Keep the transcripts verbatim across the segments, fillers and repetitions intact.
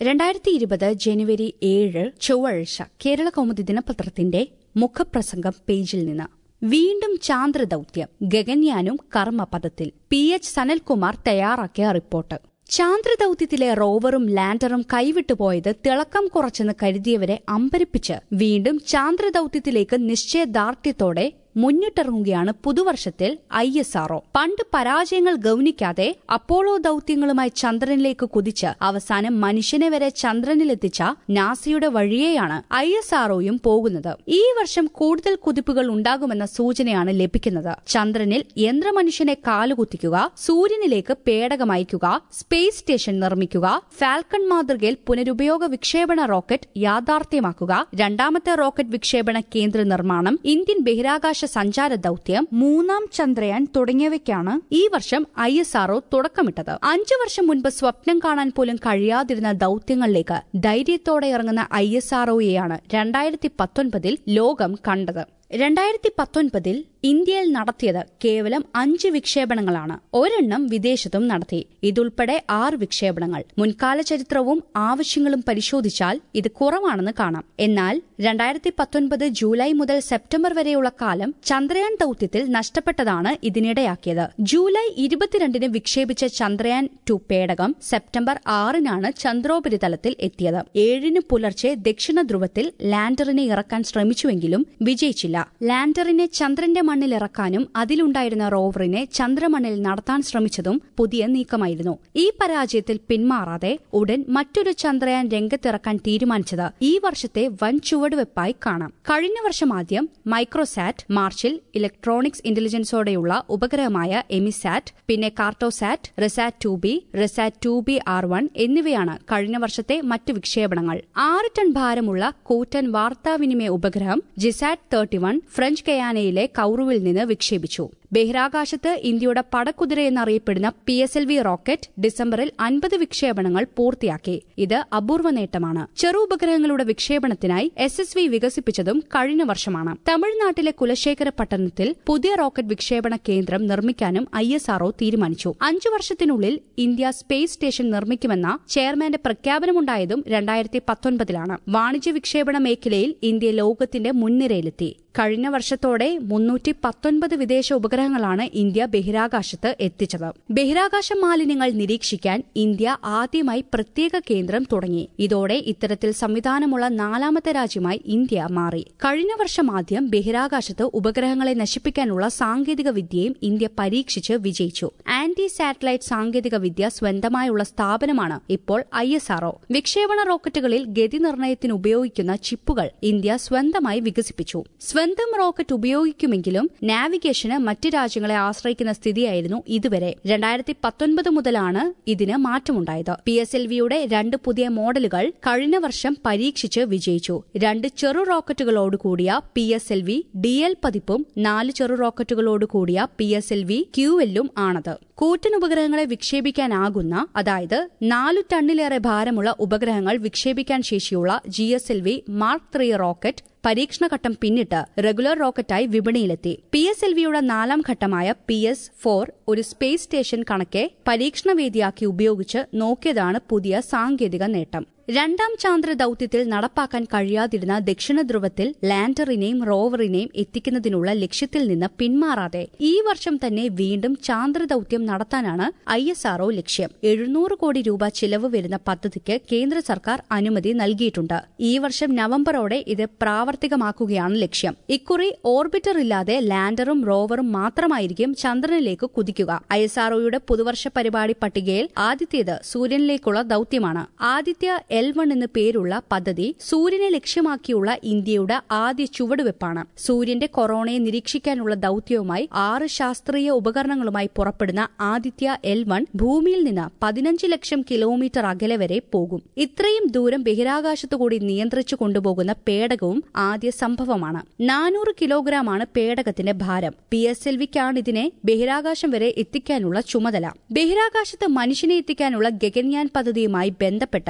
രണ്ടായിരത്തി ഇരുപത് ജനുവരി ഏഴ് ചൊവ്വാഴ്ച കേരള കൗമുദി ദിനപത്രത്തിന്റെ മുഖപ്രസംഗം പേജിൽ നിന്ന്. വീണ്ടും ചാന്ദ്രദൌത്യം, ഗഗൻയാനും കർമ്മപഥത്തിൽ. പി എച്ച് സനൽകുമാർ തയ്യാറാക്കിയ റിപ്പോർട്ട്. ചാന്ദ്രദൌത്യത്തിലെ റോവറും ലാൻഡറും കൈവിട്ടുപോയത് തിളക്കം കുറച്ചെന്ന് കരുതിയവരെ അമ്പരിപ്പിച്ച് വീണ്ടും ചാന്ദ്രദൌത്യത്തിലേക്ക് നിശ്ചയദാർഢ്യത്തോടെ മുന്നിട്ടിറങ്ങുകയാണ് പുതുവർഷത്തിൽ ഐ എസ് ആർഒ. പണ്ട് പരാജയങ്ങൾ ഗൌനിക്കാതെ അപ്പോളോ ദൌത്യങ്ങളുമായി ചന്ദ്രനിലേക്ക് കുതിച്ച് അവസാനം മനുഷ്യനെ വരെ ചന്ദ്രനിലെത്തിച്ച നാസയുടെ വഴിയെയാണ് ഐ എസ് ആർഒയും പോകുന്നത്. ഈ വർഷം കൂടുതൽ കുതിപ്പുകൾ ഉണ്ടാകുമെന്ന സൂചനയാണ് ലഭിക്കുന്നത്. ചന്ദ്രനിൽ യന്ത്രമനുഷ്യനെ കാലുകുത്തിക്കുക, സൂര്യനിലേക്ക് പേടകമയക്കുക, സ്പേസ് സ്റ്റേഷൻ നിർമ്മിക്കുക, ഫാൽക്കൺ മാതൃകയിൽ പുനരുപയോഗ വിക്ഷേപണ റോക്കറ്റ് യാഥാർത്ഥ്യമാക്കുക, രണ്ടാമത്തെ റോക്കറ്റ് വിക്ഷേപണ കേന്ദ്ര നിർമ്മാണം, ഇന്ത്യൻ ബഹിരാകാശ സഞ്ചാര ദൌത്യം, മൂന്നാം ചന്ദ്രയാൻ തുടങ്ങിയവയ്ക്കാണ് ഈ വർഷം ഐ എസ് ആർഒ തുടക്കമിട്ടത്. അഞ്ചു വർഷം മുൻപ് സ്വപ്നം കാണാൻ പോലും കഴിയാതിരുന്ന ദൌത്യങ്ങളിലേക്ക് ധൈര്യത്തോടെ ഇറങ്ങുന്ന ഐ എസ് ആർഒയെയാണ് രണ്ടായിരത്തി പത്തൊൻപതിൽ ലോകം കണ്ടത്. രണ്ടായിരത്തി പത്തൊൻപതിൽ ഇന്ത്യയിൽ നടത്തിയത് കേവലം അഞ്ച് വിക്ഷേപണങ്ങളാണ്. ഒരെണ്ണം വിദേശത്തും നടത്തി. ഇതുൾപ്പെടെ ആറ് വിക്ഷേപണങ്ങൾ. മുൻകാല ചരിത്രവും ആവശ്യങ്ങളും പരിശോധിച്ചാൽ ഇത് കുറവാണെന്ന് കാണാം. എന്നാൽ രണ്ടായിരത്തി പത്തൊൻപത് ജൂലൈ മുതൽ സെപ്റ്റംബർ വരെയുള്ള കാലം ചന്ദ്രയാൻ ദൌത്യത്തിൽ നഷ്ടപ്പെട്ടതാണ് ഇതിനിടയാക്കിയത്. ജൂലൈ ഇരുപത്തിരണ്ടിന് വിക്ഷേപിച്ച ചന്ദ്രയാൻ ടു പേടകം സെപ്റ്റംബർ ആറിനാണ് ചന്ദ്രോപരിതലത്തിൽ എത്തിയത്. ഏഴിന് പുലർച്ചെ ദക്ഷിണ ധ്രുവത്തിൽ ലാൻഡറിനെ ഇറക്കാൻ ശ്രമിച്ചുവെങ്കിലും വിജയിച്ചില്ല. ലാൻഡറിനെ ചന്ദ്രന്റെ മണ്ണിലിറക്കാനും അതിലുണ്ടായിരുന്ന റോവറിനെ ചന്ദ്രമണ്ണിൽ നടത്താൻ ശ്രമിച്ചതും പുതിയ നീക്കമായിരുന്നു. ഈ പരാജയത്തിൽ പിന്മാറാതെ ഉടൻ മറ്റൊരു ചന്ദ്രയാൻ രംഗത്തിറക്കാൻ തീരുമാനിച്ചത് ഈ വർഷത്തെ വൻ ചുവടുവെപ്പായി കാണാം. കഴിഞ്ഞ വർഷം ആദ്യം മൈക്രോസാറ്റ്, മാർച്ചിൽ ഇലക്ട്രോണിക്സ് ഇന്റലിജൻസോടെയുള്ള ഉപഗ്രഹമായ എമിസാറ്റ്, പിന്നെ Cartosat, RISAT two B, RISAT two B R one എന്നിവയാണ് കഴിഞ്ഞ വർഷത്തെ മറ്റു വിക്ഷേപണങ്ങൾ. ആറ് ടൺ ഭാരമുള്ള കൂറ്റൻ വാർത്താവിനിമയ ഉപഗ്രഹം ജിസാറ്റ് തേർട്ടി വൺ ഫ്രഞ്ച് ഗയാനയിലെ കൌറുവിൽ നിന്ന് വിക്ഷേപിച്ചു. ബഹിരാകാശത്ത് ഇന്ത്യയുടെ പടക്കുതിരയെന്നറിയപ്പെടുന്ന P S L V rocket ഡിസംബറിൽ അൻപത് വിക്ഷേപണങ്ങൾ പൂർത്തിയാക്കി. ഇത് അപൂർവ നേട്ടമാണ്. ചെറു ഉപഗ്രഹങ്ങളുടെ വിക്ഷേപണത്തിനായി എസ് എസ് വി വികസിപ്പിച്ചതും കഴിഞ്ഞ വർഷമാണ്. തമിഴ്നാട്ടിലെ കുലശേഖര പട്ടണത്തിൽ പുതിയ റോക്കറ്റ് വിക്ഷേപണ കേന്ദ്രം നിർമ്മിക്കാനും ഐ എസ് ആർഒ തീരുമാനിച്ചു. അഞ്ചു വർഷത്തിനുള്ളിൽ ഇന്ത്യ സ്പേസ് സ്റ്റേഷൻ നിർമ്മിക്കുമെന്ന ചെയർമാന്റെ പ്രഖ്യാപനമുണ്ടായതും രണ്ടായിരത്തി പത്തൊൻപതിലാണ്. വാണിജ്യ വിക്ഷേപണ മേഖലയിൽ ഇന്ത്യ ലോകത്തിന്റെ മുൻനിരയിലെത്തി. കഴിഞ്ഞ വർഷത്തോടെ മുന്നൂറ്റി പത്തൊൻപത് വിദേശ ഉപഗ്രഹങ്ങളാണ് ഇന്ത്യ ബഹിരാകാശത്ത് എത്തിച്ചത്. ബഹിരാകാശ മാലിന്യങ്ങൾ നിരീക്ഷിക്കാൻ ഇന്ത്യ ആദ്യമായി പ്രത്യേക കേന്ദ്രം തുടങ്ങി. ഇതോടെ ഇത്തരത്തിൽ സംവിധാനമുള്ള നാലാമത്തെ രാജ്യമായി ഇന്ത്യ മാറി. കഴിഞ്ഞ വർഷം ആദ്യം ബഹിരാകാശത്ത് ഉപഗ്രഹങ്ങളെ നശിപ്പിക്കാനുള്ള സാങ്കേതിക വിദ്യയും ഇന്ത്യ പരീക്ഷിച്ച് വിജയിച്ചു. ആന്റി സാറ്റലൈറ്റ് സാങ്കേതിക വിദ്യ സ്വന്തമായുള്ള സ്ഥാപനമാണ് ഇപ്പോൾ ഐ എസ് ആർഒ. വിക്ഷേപണ റോക്കറ്റുകളിൽ ഗതി നിർണ്ണയത്തിന് ഉപയോഗിക്കുന്ന ചിപ്പുകൾ ഇന്ത്യ സ്വന്തമായി വികസിപ്പിച്ചു. സ്വന്തം റോക്കറ്റ് ഉപയോഗിക്കുമെങ്കിലും നാവിഗേഷന് മറ്റ് രാജ്യങ്ങളെ ആശ്രയിക്കുന്ന സ്ഥിതിയായിരുന്നു ഇതുവരെ. രണ്ടായിരത്തി പത്തൊൻപത് മുതലാണ് ഇതിന് മാറ്റമുണ്ടായത്. പി എസ് എൽ വിയുടെ രണ്ട് പുതിയ മോഡലുകൾ കഴിഞ്ഞ വർഷം പരീക്ഷിച്ച് വിജയിച്ചു. രണ്ട് ചെറു റോക്കറ്റുകളോടുകൂടിയ P S L V D L പതിപ്പും നാല് ചെറു റോക്കറ്റുകളോടുകൂടിയ P S L V Q എല്ലും ആണത്. കൂറ്റൻ ഉപഗ്രഹങ്ങളെ വിക്ഷേപിക്കാനാകുന്ന, അതായത് നാലു ടണ്ണിലേറെ ഭാരമുള്ള ഉപഗ്രഹങ്ങൾ വിക്ഷേപിക്കാൻ ശേഷിയുള്ള G S L V mark three rocket പരീക്ഷണഘട്ടം പിന്നിട്ട് റെഗുലർ റോക്കറ്റായി വിപണിയിലെത്തി. പി എസ് എൽ വിയുടെ നാലാം ഘട്ടമായ പി എസ് ഫോർ ഒരു സ്പേസ് സ്റ്റേഷൻ കണക്കെ പരീക്ഷണവേദിയാക്കി ഉപയോഗിച്ച് നോക്കിയതാണ് പുതിയ സാങ്കേതിക നേട്ടം. രണ്ടാം ചാന്ദ്ര ദൌത്യത്തിൽ നടപ്പാക്കാൻ കഴിയാതിരുന്ന ദക്ഷിണ ധ്രുവത്തിൽ ലാൻഡറിനെയും റോവറിനെയും എത്തിക്കുന്നതിനുള്ള ലക്ഷ്യത്തിൽ നിന്ന് പിന്മാറാതെ ഈ വർഷം തന്നെ വീണ്ടും ചാന്ദ്രദൌത്യം നടത്താനാണ് ഐ എസ് ആർഒ ലക്ഷ്യം. എഴുന്നൂറ് കോടി രൂപ ചിലവ് വരുന്ന പദ്ധതിക്ക് കേന്ദ്ര സർക്കാർ അനുമതി നൽകിയിട്ടുണ്ട്. ഈ വർഷം നവംബറോടെ ഇത് പ്രാവർത്തികമാക്കുകയാണ് ലക്ഷ്യം. ഇക്കുറി ഓർബിറ്റർ ഇല്ലാതെ ലാൻഡറും റോവറും മാത്രമായിരിക്കും ചന്ദ്രനിലേക്ക് കുതിക്കുക. ഐ എസ് ആർഒയുടെ പുതുവർഷ പരിപാടി പട്ടികയിൽ ആദ്യത്തേത് സൂര്യനിലേക്കുള്ള ദൌത്യമാണ്. ആദിത്യ എൽ വൺ എന്ന് പേരുള്ള പദ്ധതി സൂര്യനെ ലക്ഷ്യമാക്കിയുള്ള ഇന്ത്യയുടെ ആദ്യ ചുവടുവെപ്പാണ്. സൂര്യന്റെ കൊറോണയെ നിരീക്ഷിക്കാനുള്ള ദൌത്യവുമായി ആറ് ശാസ്ത്രീയ ഉപകരണങ്ങളുമായി പുറപ്പെടുന്ന ആദിത്യ എൽ വൺ ഭൂമിയിൽ നിന്ന് പതിനഞ്ച് ലക്ഷം കിലോമീറ്റർ അകലെ വരെ പോകും. ഇത്രയും ദൂരം ബഹിരാകാശത്തുകൂടി നിയന്ത്രിച്ചു കൊണ്ടുപോകുന്ന പേടകവും ആദ്യ സംഭവമാണ്. നാനൂറ് കിലോഗ്രാമാണ് പേടകത്തിന്റെ ഭാരം. പി എസ് എൽ വിക്കാണ് ഇതിനെ ബഹിരാകാശം വരെ എത്തിക്കാനുള്ള ചുമതല. ബഹിരാകാശത്ത് മനുഷ്യനെ എത്തിക്കാനുള്ള ഗഗൻയാൻ പദ്ധതിയുമായി ബന്ധപ്പെട്ട് രണ്ട്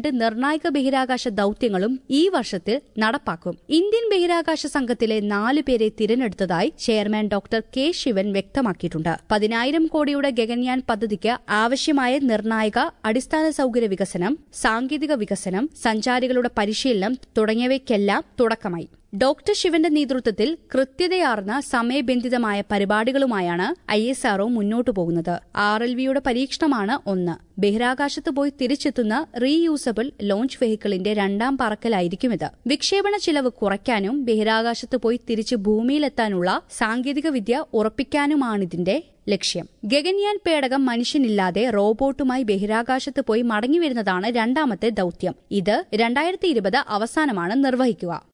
രണ്ട് നിർണായക ബഹിരാകാശ ദൌത്യങ്ങളും ഈ വർഷത്തിൽ നടപ്പാക്കും. ഇന്ത്യൻ ബഹിരാകാശ സംഘത്തിലെ നാല് പേരെ തിരഞ്ഞെടുത്തതായി ചെയർമാൻ ഡോക്ടർ കെ ശിവൻ വ്യക്തമാക്കിയിട്ടുണ്ട്. പതിനായിരം കോടിയുടെ ഗഗൻയാൻ പദ്ധതിക്ക് ആവശ്യമായ നിർണായക അടിസ്ഥാന സൌകര്യ വികസനം, സാങ്കേതിക വികസനം, സഞ്ചാരികളുടെ പരിശീലനം തുടങ്ങിയവയ്ക്കെല്ലാം തുടക്കമായി. ഡോക്ടർ ശിവന്റെ നേതൃത്വത്തിൽ കൃത്യതയാർന്ന സമയബന്ധിതമായ പരിപാടികളുമായാണ് ഐ എസ് ആർഒ മുന്നോട്ടു പോകുന്നത്. ആർ എൽ വിയുടെ പരീക്ഷണമാണ് ഒന്ന്. ബഹിരാകാശത്ത് പോയി തിരിച്ചെത്തുന്ന റീയൂസബിൾ ലോഞ്ച് വെഹിക്കിളിന്റെ രണ്ടാം പറക്കലായിരിക്കും ഇത്. വിക്ഷേപണ ചിലവ് കുറയ്ക്കാനും ബഹിരാകാശത്ത് പോയി തിരിച്ച് ഭൂമിയിലെത്താനുള്ള സാങ്കേതിക വിദ്യ ഉറപ്പിക്കാനുമാണിതിന്റെ ലക്ഷ്യം. ഗഗൻയാൻ പേടകം മനുഷ്യനില്ലാതെ റോബോട്ടുമായി ബഹിരാകാശത്ത് പോയി മടങ്ങിവരുന്നതാണ് രണ്ടാമത്തെ ദൌത്യം. ഇത് രണ്ടായിരത്തി ഇരുപത് അവസാനമാണ് നിർവഹിക്കുക.